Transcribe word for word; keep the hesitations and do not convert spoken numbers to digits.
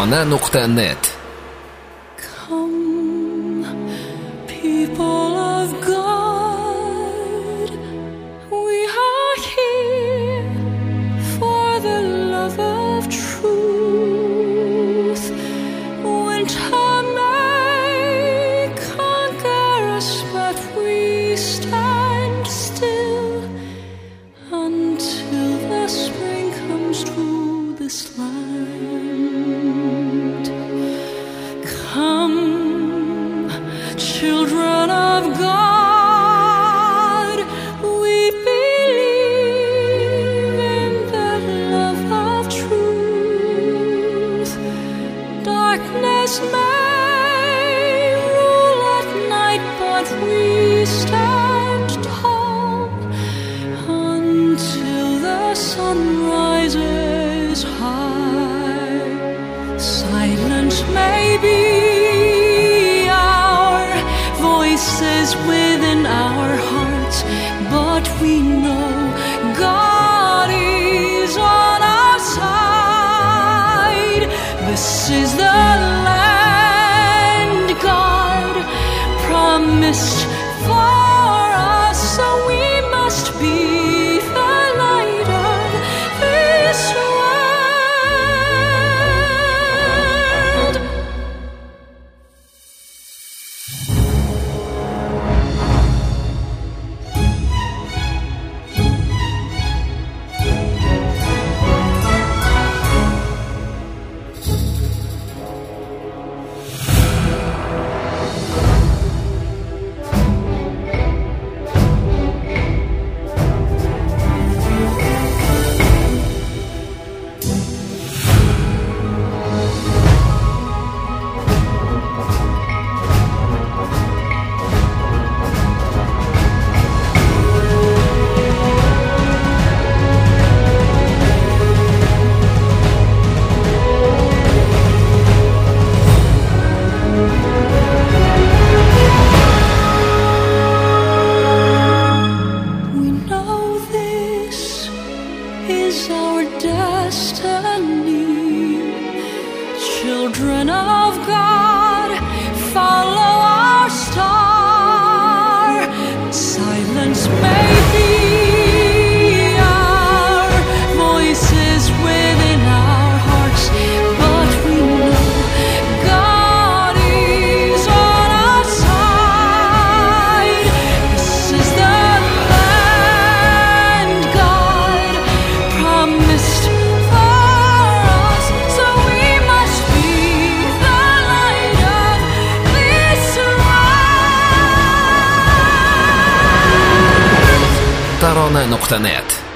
ترانه نقطه نت. Children of God, we believe in the love of truth. Darkness may rule at night, but we stand tall until the sun rises high. Silence may be voices within our hearts, but we know God is on our side. This is the land God promised for us, so we must be the light of this world. Is our destiny. Children of God, follow our star. Silence may be our voices within our hearts, but we know God is on our side. This is the land God promised for us, so we must be the light of this world. ترانه نقطه نت